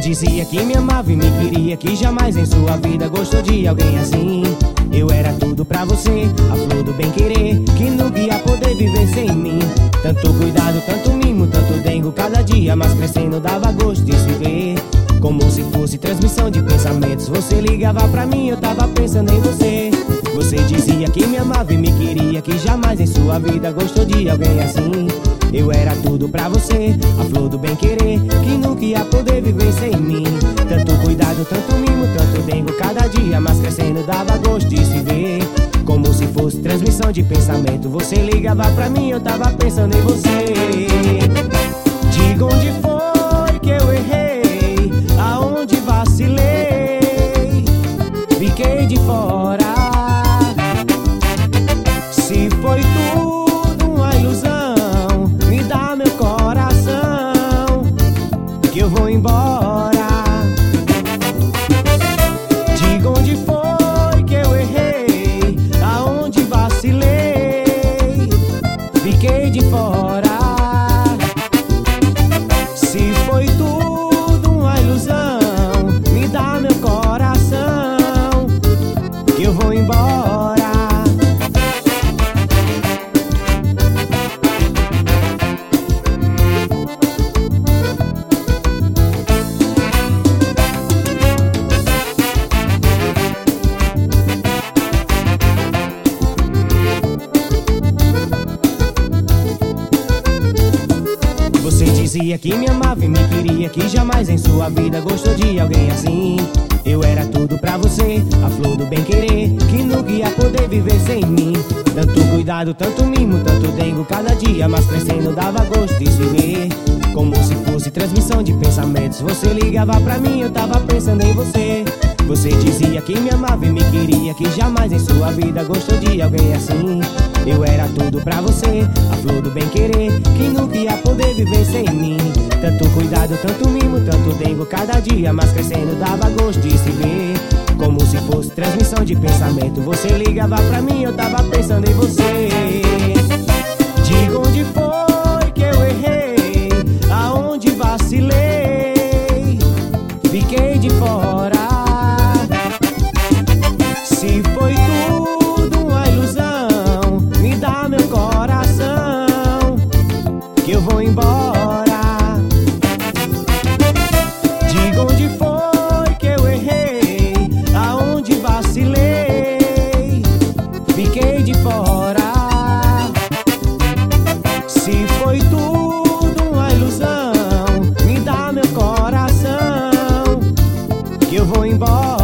dizia que me amava e me queria, que jamais em sua vida gostou de alguém assim. Eu era tudo pra você, a flor do bem-querer, que nunca ia poder viver sem mim. Tanto cuidado, tanto mimo, tanto dengo, cada dia mais crescendo dava gosto de se ver. Como se fosse transmissão de pensamentos, você ligava pra mim, eu tava pensando em você. Você dizia que me amava e me queria, que jamais em sua vida gostou de alguém assim. Eu era tudo pra você, a flor do bem-querer, que nunca ia poder viver sem mim. Tanto cuidado, tanto mimo, tanto dengo, cada dia mais crescendo dava gosto de se ver. Como se fosse transmissão de pensamento, você ligava pra mim, eu tava pensando em você. Diga onde foi que eu errei, aonde vacilei, fiquei de fora. Se foi tudo uma ilusão, me dá meu coração, que eu vou embora. Diga onde foi que eu errei, aonde vacilei, fiquei de fora. Se foi tudo uma ilusão, me dá meu coração, que eu vou embora. Você dizia que me amava e me queria, que jamais em sua vida gostou de alguém assim. Eu era tudo pra você, a flor do bem-querer, que nunca ia poder viver sem mim. Tanto cuidado, tanto mimo, tanto dengo, cada dia mais crescendo dava gosto de se ver. Como se fosse transmissão de pensamentos, você ligava pra mim, eu tava pensando em você. Você dizia que me amava e me queria, que jamais em sua vida gostou de alguém assim. Eu era tudo pra você, a flor do bem-querer, que nunca ia poder viver sem mim. Tanto cuidado, tanto mimo, tanto dengo, cada dia mais crescendo dava gosto de se ver. Como se fosse transmissão de pensamento, você ligava pra mim, eu tava pensando em você. Diga onde foi que eu errei, aonde vacilei, fiquei de fora. Se foi tudo uma ilusão, me dá meu coração, que eu vou embora. Diga onde foi que eu errei, aonde vacilei, fiquei de fora. Se foi tudo uma ilusão, me dá meu coração, que eu vou embora.